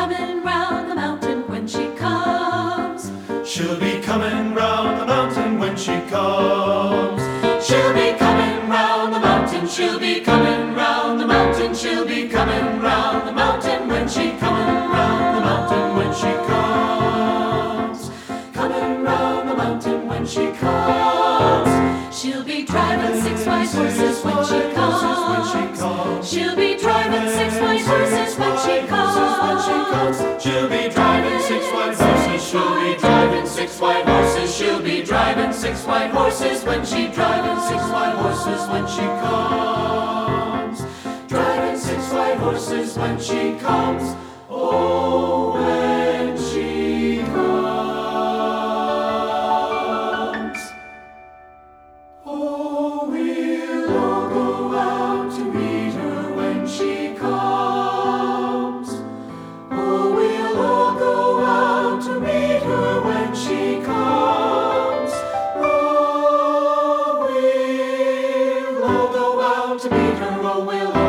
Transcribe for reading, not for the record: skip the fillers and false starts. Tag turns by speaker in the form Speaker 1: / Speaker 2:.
Speaker 1: coming round the mountain when she comes.
Speaker 2: She'll be coming round the mountain when she comes.
Speaker 1: She'll be coming round the mountain, she'll be coming round the mountain, she'll be coming round the mountain when she coming round the mountain when she comes. Coming round the mountain when she comes. She'll be driving 6 white horses when she comes. She'll be driving 6 white horses when she comes.
Speaker 2: She'll be driving 6 white horses.
Speaker 1: She'll be driving 6 white horses. She'll be driving 6 white horses when she driving 6 white horses when she comes. Driving 6 white horses when she comes. Oh, when she comes. Oh, we'll all go out to meet her when she comes. Oh, we'll all go out to meet her when she comes. Oh, we'll all go out to meet her. Oh, we'll